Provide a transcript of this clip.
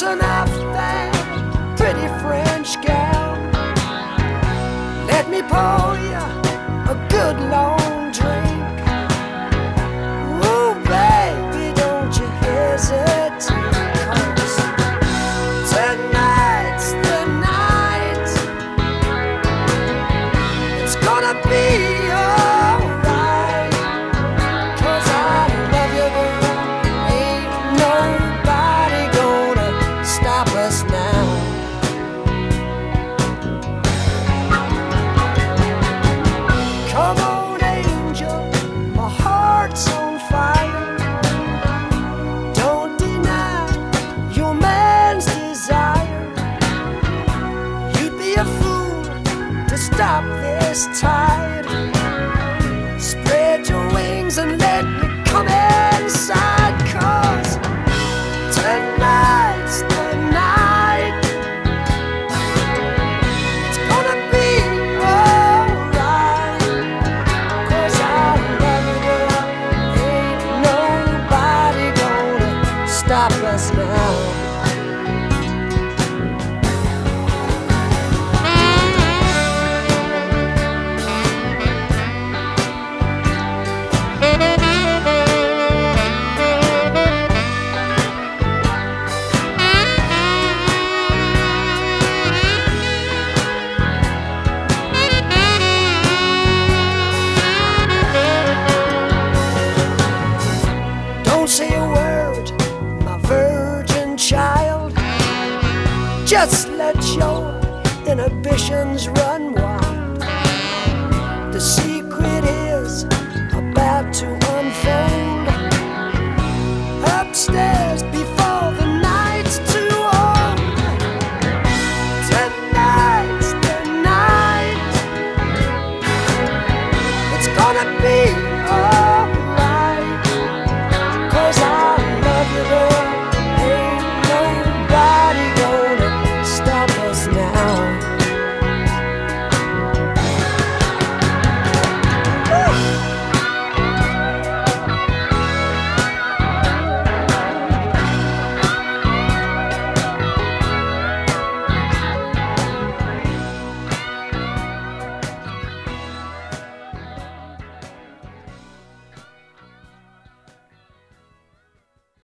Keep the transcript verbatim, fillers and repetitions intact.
Listen up there, pretty French gal. Let me pour you a good long drink. Ooh, baby, don't you hesitate, 'cause tonight's the night. It's gonna be alright, 'cause I love you, girl. Ain't nobody gonna stop us now. Come on, angel, my heart's on fire. Don't deny your man's desire. You'd be a fool to stop this tide. Spread your wings and let me come inside, 'cause tonight's the night. It's gonna be alright, 'cause I love you, girl. Ain't nobody gonna stop us now. Don't say a word, my virgin child. Just let your inhibitions run